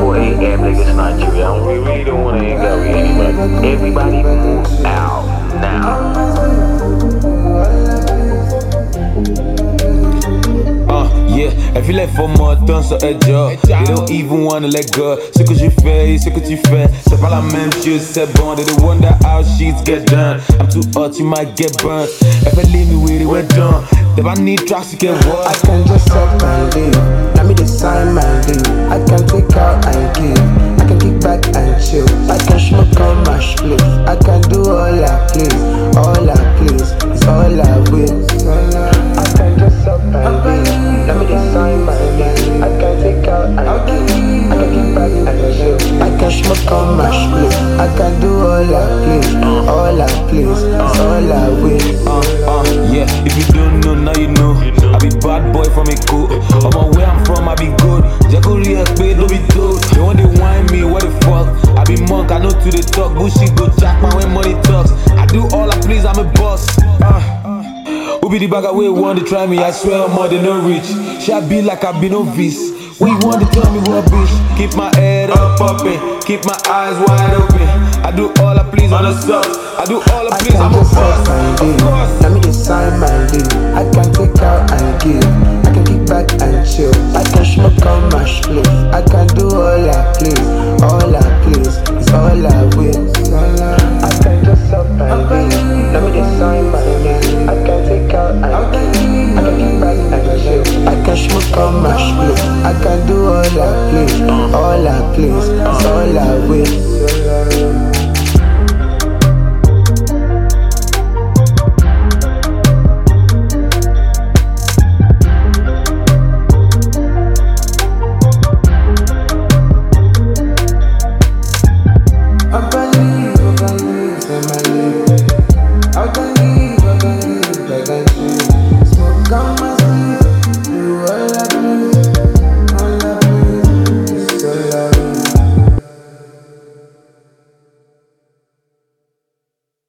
boy ain't act like it's not true. We really don't want to hang out with anybody. Everybody move out now. Yeah, elle filait for more temps sur un job. They don't even wanna let go. Ce que j'ai fait et ce que tu fais, c'est pas la même chose, c'est bon. They don't wonder how sheets get done. I'm too hot, you might get burnt. If I leave me with it, we're done. If I need tracks to get what? I can just set my leave. Let me decide my leave. I can take out and give. I can kick back and chill. I can smoke on my split. I can do all I please. All I please is all I will. I can just set my leave. Let me decide my leave. I can take out and give. I can kick back and chill. I can smoke on my split. I can do all I please. All I please is all I will. Yeah, if you don't know, now you know. I be bad boy from a cool. I'm where I'm from, I be good. Jago react, babe, don't be told. They want to whine me, what the fuck? I be monk, I know to the talk. Bullshit go jack man when money talks. I do all I please, I'm a boss. Who be the bag away, want to try me? I swear I'm more than no rich. Shall be like I be no vis. We want to tell me what bitch. Keep my head up, poppin'. Keep my eyes wide open. I do all I please on the subs. I do all I please, I'm a boss. Of course. Let me decide my leave. I can take out and give. I can kick back and chill. I can smoke on my split. I can do all I please. All I please is all I will. I can just up and leave. Let me decide my leave. I can take out and give. I can kick back and chill. I can smoke on my split. I can do all I please. All I please.